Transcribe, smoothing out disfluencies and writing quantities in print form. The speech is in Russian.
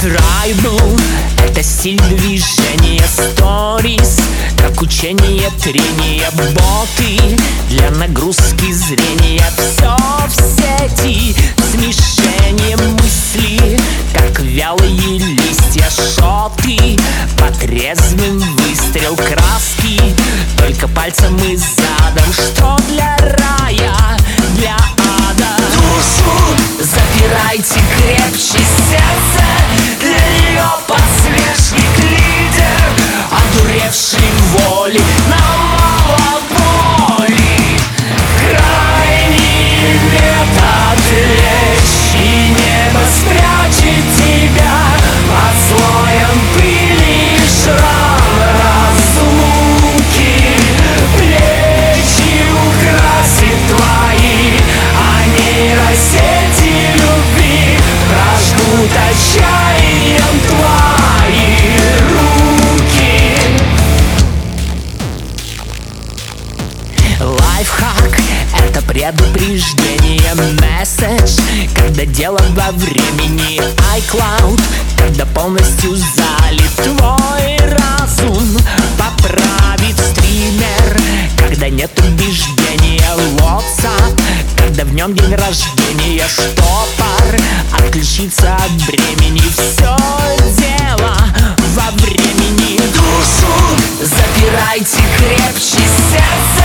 Tribal — это стиль движения, сторис, как учение, трение, боты для нагрузки зрения. Все в сети, смешение мысли, как вялые листья, шоты, по трезвым выстрел краски, только пальцем и задом. Что для рая, для ада? Душу запирайте крепче, сердце для нее подсвечник, лидер, одуревший воли, нам мало боли. Крайний метод лечь, и небо спрячет тебя под слоем пыли и шрам разлуки. Плечи украсит твои, а нейросети любви прожгут отчаянием твои руки. Лайфхак — это предупреждение, месседж, когда дело во времени. iCloud — когда полностью залит твой разум, поправит стример, когда нет убеждения. WhatsApp — когда в нем день рождения. Штопор — отключиться от бремени. Все дело во времени. Душу запирайте крепче, сердце